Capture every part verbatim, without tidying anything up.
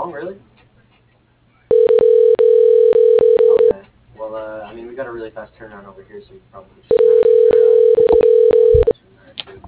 long, really? Okay. Well, uh, I mean, we got a really fast turnaround over here, so we can probably just uh,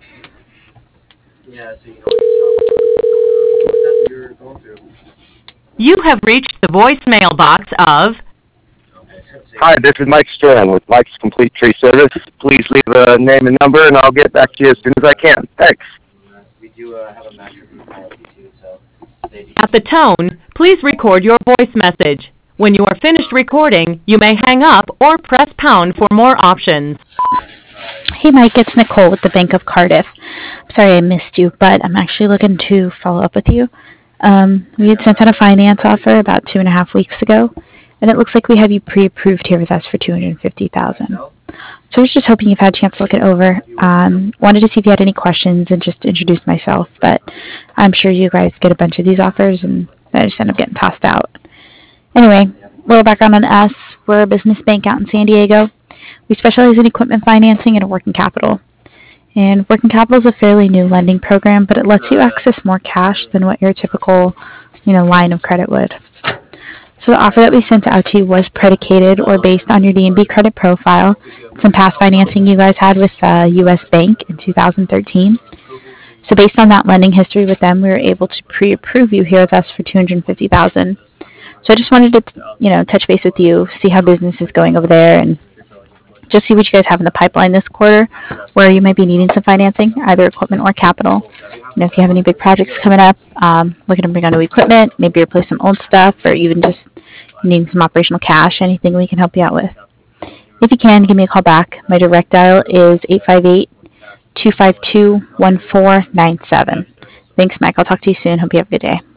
yeah, so you know what was that you're going through? You have reached the voicemail box of... Hi, this is Mike Stern with Mike's Complete Tree Service. Please leave a name and number, and I'll get back to you as soon as I can. Thanks. We do uh, have a master group policy, too, so... At the tone, please record your voice message. When you are finished recording, you may hang up or press pound for more options. Hey Mike, it's Nicole with the Bank of Cardiff. Sorry I missed you, but I'm actually looking to follow up with you. Um, we had sent out a finance offer about two and a half weeks ago, and it looks like we have you pre-approved here with us for two hundred fifty thousand dollars. So I was just hoping you've had a chance to look it over. Um, wanted to see if you had any questions and just introduce myself, but I'm sure you guys get a bunch of these offers, and I just end up getting tossed out. Anyway, a little background on us. We're a business bank out in San Diego. We specialize in equipment financing and working capital. And working capital is a fairly new lending program, but it lets you access more cash than what your typical, you know, line of credit would. So the offer that we sent out to you was predicated or based on your D and B credit profile, some past financing you guys had with uh, U S Bank in two thousand thirteen. So based on that lending history with them, we were able to pre-approve you here with us for two hundred fifty thousand dollars. So I just wanted to, you know, touch base with you, see how business is going over there, and just see what you guys have in the pipeline this quarter, where you might be needing some financing, either equipment or capital. You know, if you have any big projects coming up, um, looking to bring on new equipment, maybe replace some old stuff, or even just needing some operational cash, anything we can help you out with. If you can, give me a call back. My direct dial is eight five eight, two five two, one four nine seven. Thanks, Mike. I'll talk to you soon. Hope you have a good day.